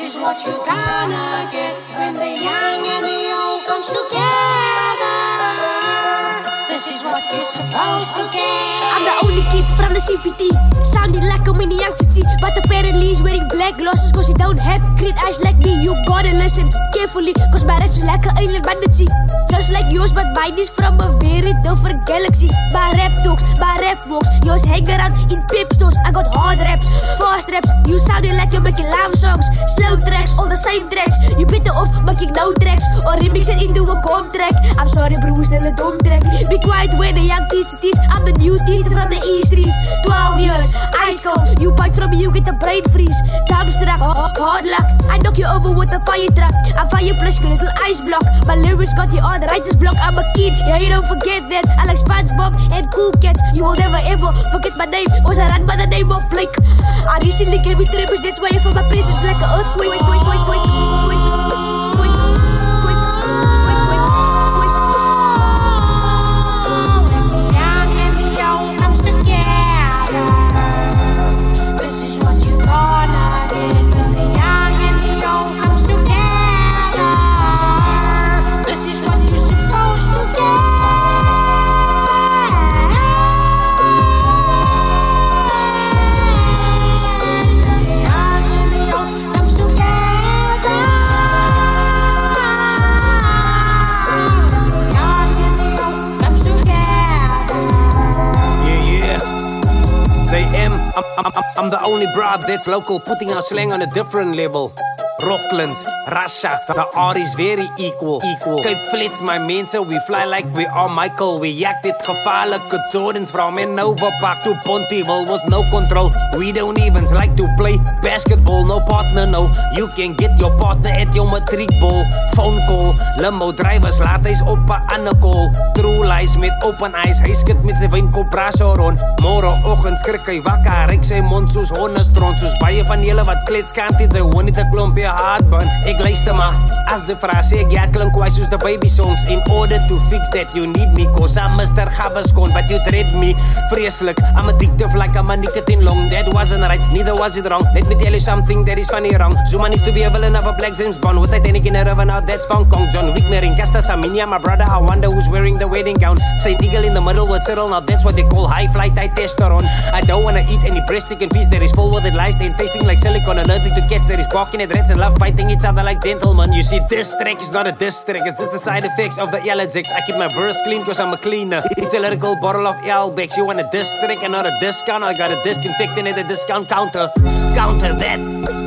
is what you gonna get when the young and the old comes together. This is what you're supposed to get. I'm the only kid from the CPT, sounding like a mini young titi, but apparently he's wearing black glasses cause he don't have green eyes like me. You gotta listen carefully cause my raps is like an alien banditsy, just like yours but mine is from a very different galaxy. My rap talks, my rap walks, yours hang around in pip stores. I got hard raps, fast raps, you sounding like you're making love songs, slow tracks, all the same tracks. You better off making no tracks or remix it into a comp track. I'm sorry bro, still a dumb track. Be quiet when the young teacher teach. I'm the new teacher from the E streets. 12 years, ice cold. You bite from me, you get a brain freeze. Dumbstruck, hard luck. I knock you over with a fire truck. I'm fire plus a little ice block. My lyrics got you on the righteous block. I'm a kid, yeah you don't forget that. I like SpongeBob and Cool Cats. You will never ever forget my name, cause I run by the name of Blake. I recently gave you tremors, that's why I feel my presence like an earthquake. I'm the only broad that's local, putting our slang on a different level. Rocklands, Russia, the art is very equal. Cape Flats, my mense, we fly like we are Michael. We yak dit gevaarlijke Jordans from an overpack to Pontyville with no control. We don't even like to play basketball, no partner, no. You can get your partner at your matriek ball. Phone call, limo drivers, laat hy's op 'n ander call. True lies met open eyes, hy skit met sy wynkop braso rond. Môreoggend skrik hy wakker, ryk sy mond soos hondestront. Soos baie van julle wat klets kant het, hy hoor net 'n klompie hardbun. Ek luister maar, as die vraag sê ek ja klink kwai soos the baby songs. In order to fix that you need me, cause I'm Mr. Gabbescon, but you treat me vreeslik. I'm addictive like I'm a nicotine long. That wasn't right, neither was it wrong. Let me tell you something that is funny wrong. Zuma needs to be a villain of a black James Bond with Titanic in a river, now that's Kong Kong. John Wick marrying Casta Saminia, my brother, I wonder who's wearing the wedding gown. Saint Eagle in the middle with Cyril, now that's what they call high flight testosterone. I don't wanna eat any breast chicken piece that is full with it lies and tasting like silicone. Allergic to cats that is barking at rats and love fighting each other like gentlemen. You see, this track is not a diss track, it's just the side effects of the Elodix. I keep my verse clean cause I'm a cleaner. It's a lyrical bottle of Elbex. You want a diss track and not a discount? I got a disinfectant at a discount counter. Counter that.